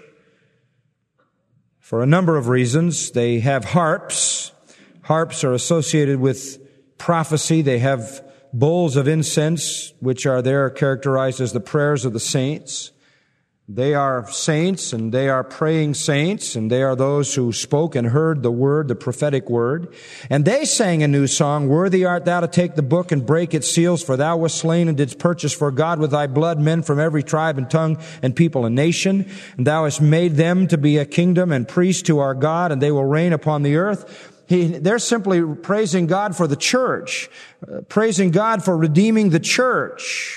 For a number of reasons. They have harps. Harps are associated with prophecy. They have bowls of incense, which are there characterized as the prayers of the saints. They are saints, and they are praying saints, and they are those who spoke and heard the word, the prophetic word. And they sang a new song, "Worthy art thou to take the book and break its seals, for thou wast slain and didst purchase for God with thy blood men from every tribe and tongue and people and nation. And thou hast made them to be a kingdom and priests to our God, and they will reign upon the earth." He, they're simply praising God for the church, uh, praising God for redeeming the church.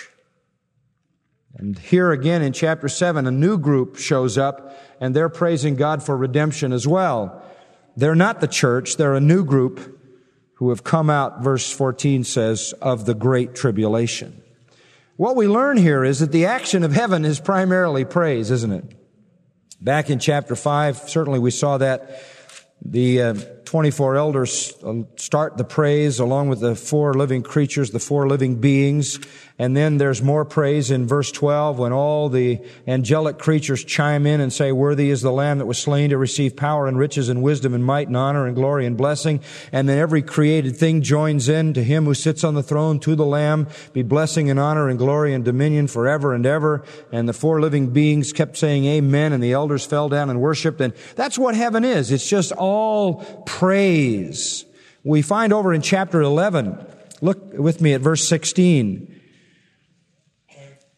And here again in chapter seven, a new group shows up, and they're praising God for redemption as well. They're not the church. They're a new group who have come out, verse fourteen says, of the great tribulation. What we learn here is that the action of heaven is primarily praise, isn't it? Back in chapter five, certainly we saw that. The uh, twenty-four elders start the praise along with the four living creatures, the four living beings. And then there's more praise in verse twelve when all the angelic creatures chime in and say, "Worthy is the Lamb that was slain to receive power and riches and wisdom and might and honor and glory and blessing." And then every created thing joins in to Him who sits on the throne, to the Lamb, be blessing and honor and glory and dominion forever and ever. And the four living beings kept saying amen, and the elders fell down and worshiped. And that's what heaven is. It's just all praise. We find over in chapter eleven, look with me at verse sixteen.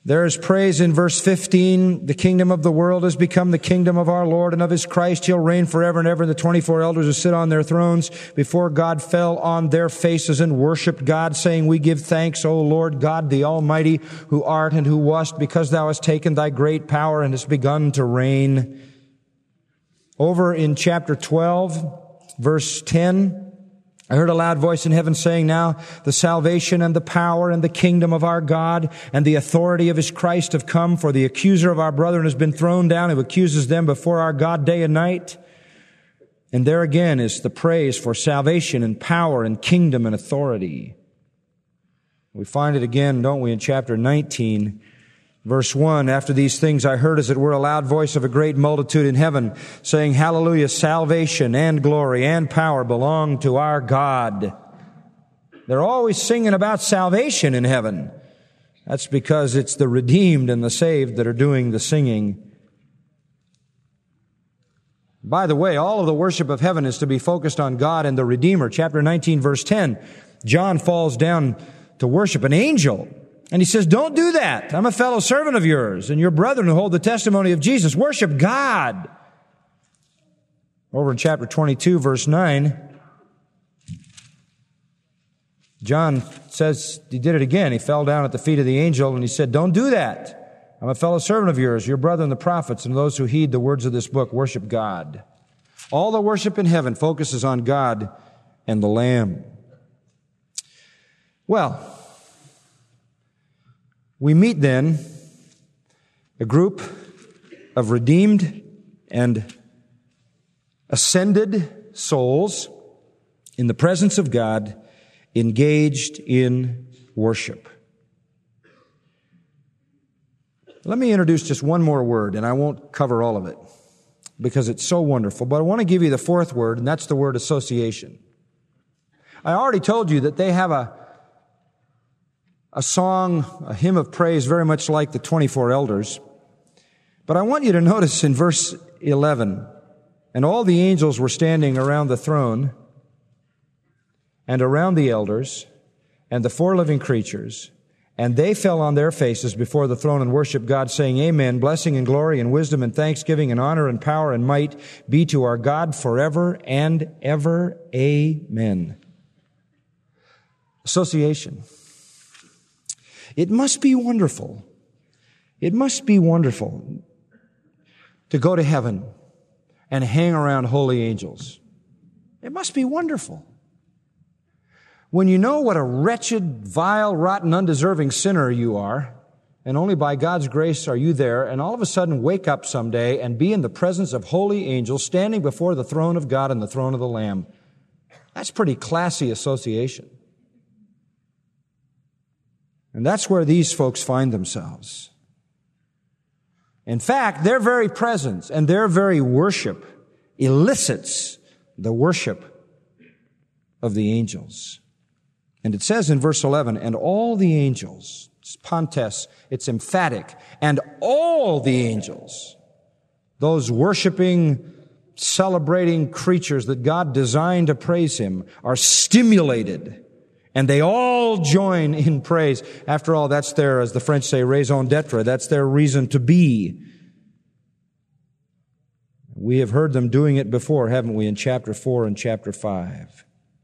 There is praise in verse fifteen. The kingdom of the world has become the kingdom of our Lord and of His Christ. He'll reign forever and ever. And the twenty-four elders who sit on their thrones before God fell on their faces and worshiped God, saying, we give thanks, O Lord God, the Almighty, who art and who wast, because thou hast taken thy great power and hast begun to reign. Over in chapter twelve, verse ten, I heard a loud voice in heaven saying, now the salvation and the power and the kingdom of our God and the authority of His Christ have come, for the accuser of our brethren has been thrown down, who accuses them before our God day and night. And there again is the praise for salvation and power and kingdom and authority. We find it again, don't we, in chapter nineteen, verse one, after these things I heard as it were a loud voice of a great multitude in heaven, saying, hallelujah, salvation and glory and power belong to our God. They're always singing about salvation in heaven. That's because it's the redeemed and the saved that are doing the singing. By the way, all of the worship of heaven is to be focused on God and the Redeemer. Chapter nineteen, verse ten, John falls down to worship an angel. And he says, don't do that. I'm a fellow servant of yours and your brethren who hold the testimony of Jesus. Worship God. Over in chapter twenty-two, verse nine, John says he did it again. He fell down at the feet of the angel and he said, don't do that. I'm a fellow servant of yours, your brethren, the prophets, and those who heed the words of this book. Worship God. All the worship in heaven focuses on God and the Lamb. Well, we meet then a group of redeemed and ascended souls in the presence of God, engaged in worship. Let me introduce just one more word, and I won't cover all of it because it's so wonderful. But I want to give you the fourth word, and that's the word association. I already told you that they have a A song, a hymn of praise, very much like the twenty-four elders. But I want you to notice in verse eleven, and all the angels were standing around the throne and around the elders and the four living creatures, and they fell on their faces before the throne and worshiped God, saying, amen, blessing and glory and wisdom and thanksgiving and honor and power and might be to our God forever and ever. Amen. Association. It must be wonderful. It must be wonderful to go to heaven and hang around holy angels. It must be wonderful. When you know what a wretched, vile, rotten, undeserving sinner you are, and only by God's grace are you there, and all of a sudden wake up someday and be in the presence of holy angels standing before the throne of God and the throne of the Lamb. That's pretty classy association. And that's where these folks find themselves. In fact, their very presence and their very worship elicits the worship of the angels. And it says in verse eleven, and all the angels, it's Pontes, it's emphatic, and all the angels, those worshiping, celebrating creatures that God designed to praise Him, are stimulated. And they all join in praise. After all, that's their, as the French say, raison d'etre. That's their reason to be. We have heard them doing it before, haven't we, in chapter four and chapter five.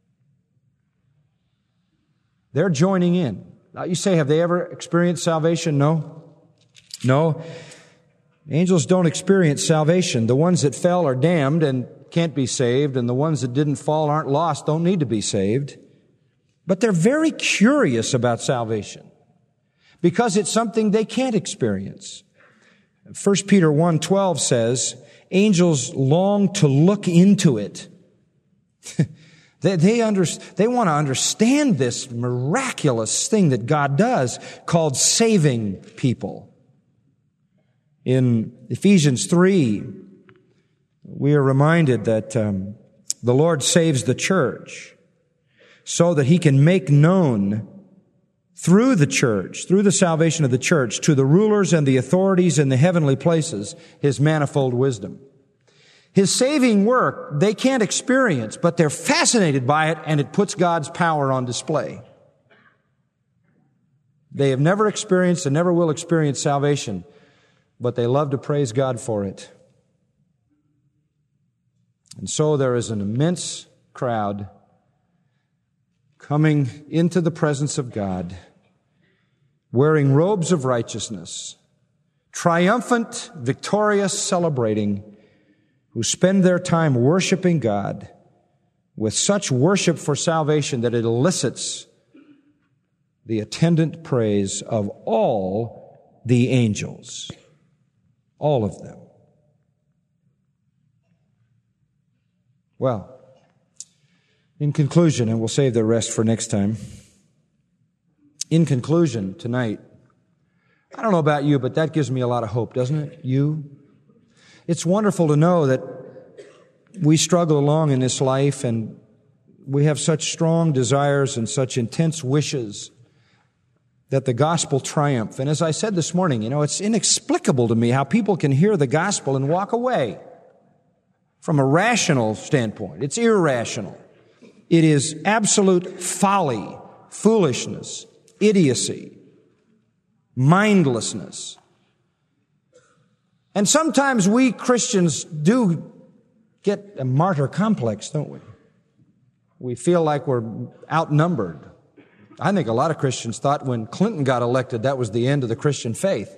They're joining in. Now you say, have they ever experienced salvation? No. No. Angels don't experience salvation. The ones that fell are damned and can't be saved, and the ones that didn't fall aren't lost, don't need to be saved. But they're very curious about salvation because it's something they can't experience. First Peter one twelve says, angels long to look into it. they they, under, they want to understand this miraculous thing that God does called saving people. In Ephesians three, we are reminded that um, the Lord saves the church so that He can make known through the church, through the salvation of the church, to the rulers and the authorities in the heavenly places, His manifold wisdom. His saving work, they can't experience, but they're fascinated by it, and it puts God's power on display. They have never experienced and never will experience salvation, but they love to praise God for it. And so there is an immense crowd coming into the presence of God, wearing robes of righteousness, triumphant, victorious, celebrating, who spend their time worshiping God with such worship for salvation that it elicits the attendant praise of all the angels. All of them. Well, in conclusion, and we'll save the rest for next time. In conclusion, tonight, I don't know about you, but that gives me a lot of hope, doesn't it? You? It's wonderful to know that we struggle along in this life and we have such strong desires and such intense wishes that the gospel triumph. And as I said this morning, you know, it's inexplicable to me how people can hear the gospel and walk away from a rational standpoint. It's irrational. It is absolute folly, foolishness, idiocy, mindlessness. And sometimes we Christians do get a martyr complex, don't we? We feel like we're outnumbered. I think a lot of Christians thought when Clinton got elected, that was the end of the Christian faith.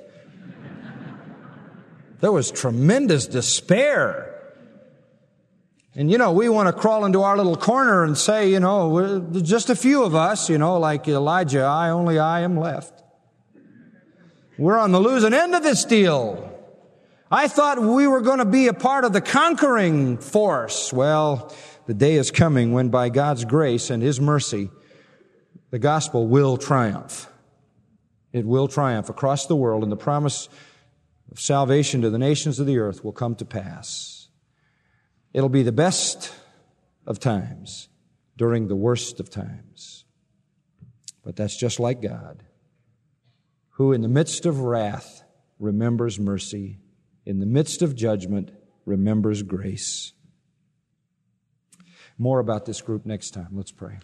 There was tremendous despair. And, you know, we want to crawl into our little corner and say, you know, we're just a few of us, you know, like Elijah, I, only I am left. We're on the losing end of this deal. I thought we were going to be a part of the conquering force. Well, the day is coming when by God's grace and His mercy, the gospel will triumph. It will triumph across the world, and the promise of salvation to the nations of the earth will come to pass. It'll be the best of times during the worst of times. But that's just like God, who in the midst of wrath remembers mercy, in the midst of judgment remembers grace. More about this group next time. Let's pray.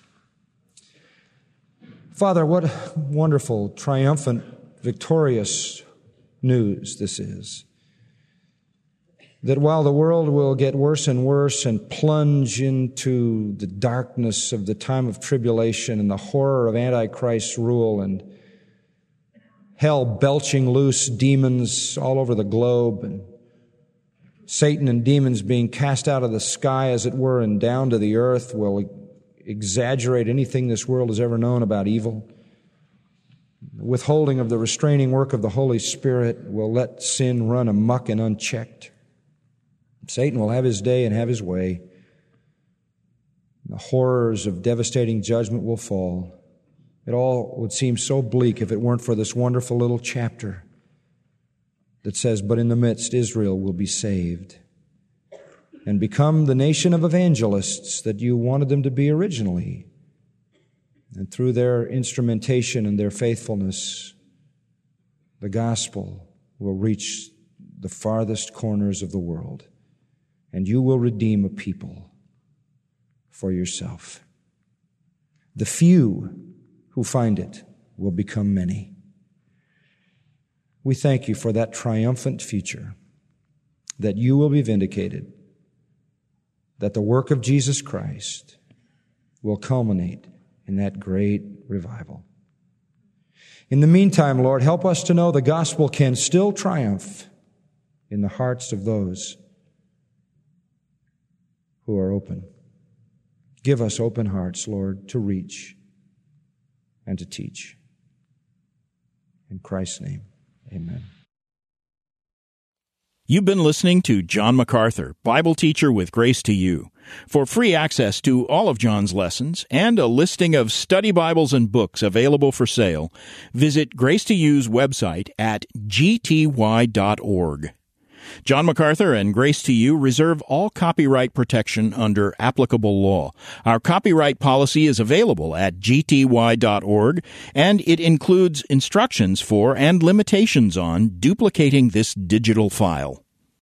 Father, what wonderful, triumphant, victorious news this is. That while the world will get worse and worse and plunge into the darkness of the time of tribulation and the horror of Antichrist's rule and hell belching loose demons all over the globe and Satan and demons being cast out of the sky, as it were, and down to the earth will exaggerate anything this world has ever known about evil. The withholding of the restraining work of the Holy Spirit will let sin run amok and unchecked. Satan will have his day and have his way. The horrors of devastating judgment will fall. It all would seem so bleak if it weren't for this wonderful little chapter that says, but in the midst, Israel will be saved and become the nation of evangelists that you wanted them to be originally. And through their instrumentation and their faithfulness, the gospel will reach the farthest corners of the world, and you will redeem a people for yourself. The few who find it will become many. We thank you for that triumphant future, that you will be vindicated, that the work of Jesus Christ will culminate in that great revival. In the meantime, Lord, help us to know the gospel can still triumph in the hearts of those who are open. Give us open hearts, Lord, to reach and to teach. In Christ's name, amen. You've been listening to John MacArthur, Bible teacher with Grace to You. For free access to all of John's lessons and a listing of study Bibles and books available for sale, visit Grace to You's website at g t y dot org. John MacArthur and Grace to You reserve all copyright protection under applicable law. Our copyright policy is available at g t y dot org, and it includes instructions for and limitations on duplicating this digital file.